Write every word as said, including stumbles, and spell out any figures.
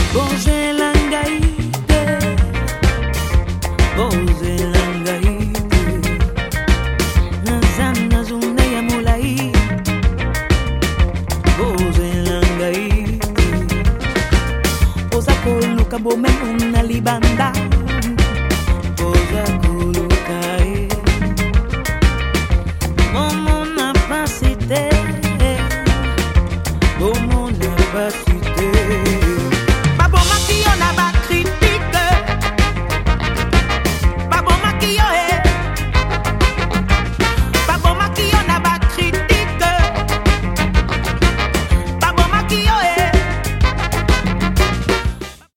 Boze langaite, boze langaite, nazana zunde ya mulai, boze langaite, oza koluka bomenu na libanda, oza koluka e, momo na pasite, momo na pasite.